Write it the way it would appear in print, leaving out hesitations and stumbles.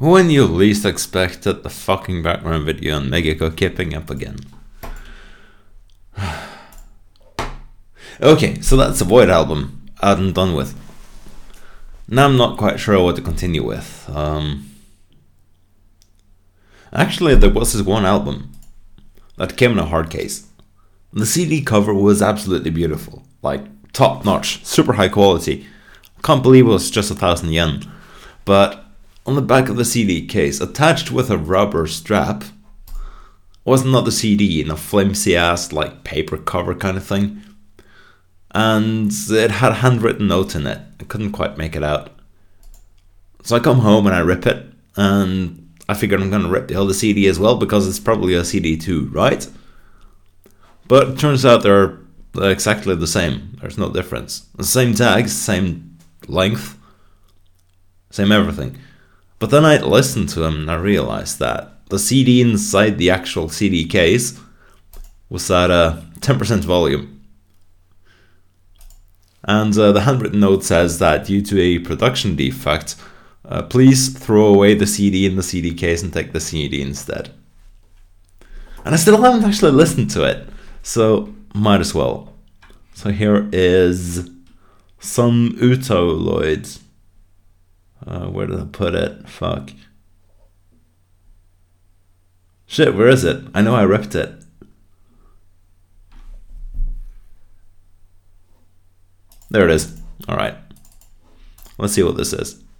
When you least expect it, the fucking background video on Megiko keeping up again. Okay, so that's the Void album out and done with. Now I'm not quite sure what to continue with. Actually, there was this one album that came in a hard case. The CD cover was absolutely beautiful, like top notch, super high quality. Can't believe it was just 1,000 yen. But on the back of the CD case, attached with a rubber strap, was another CD in a flimsy ass like paper cover kind of thing. And it had a handwritten note in it. I couldn't quite make it out. So I come home and I rip it, and I figured I'm gonna rip the other CD as well because it's probably a CD too, right? But it turns out they're exactly the same. There's no difference. The same tags, same length, same everything. But then I listened to them and I realized that the CD inside the actual CD case was at a 10% volume. And the handwritten note says that due to a production defect, please throw away the CD in the CD case and take the CD instead. And I still haven't actually listened to it, so might as well. So here is some Utoloid. Where did I put it? Fuck. Shit, where is it? I know I ripped it. There it is. Alright. Let's see what this is.